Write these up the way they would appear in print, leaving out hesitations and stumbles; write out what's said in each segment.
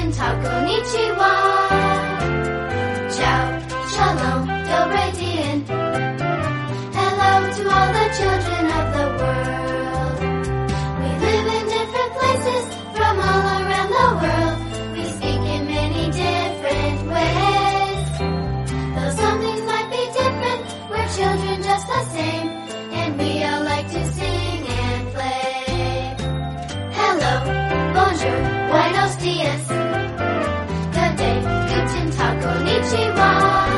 guten Tag, konnichiwa. Ciao, shalom, dobre dien. Hello to all the children of the world. We live in different places from all around the world. We speak in many different ways. Though some things might be different, we're children just the same. And we all like to sing and play. Hello, bonjour, buenos dias. Good day, guten Tag, konnichiwa.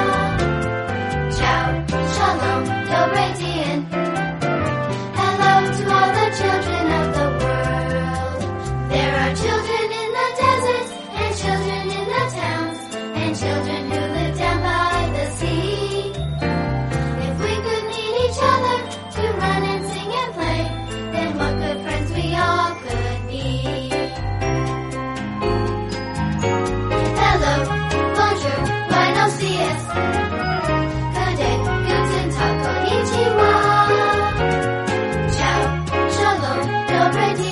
Ciao, shalom, dobre dien. Hello to all the children of the world. There are children in the deserts, and children in the towns, and children who live down by the sea. If we could meet each other to run and sing and play, then what good friends we all could be. Hello, bonjour, buenos dias. Good day, guten Tag, konnichiwa. Ciao, shalom, dobre dien.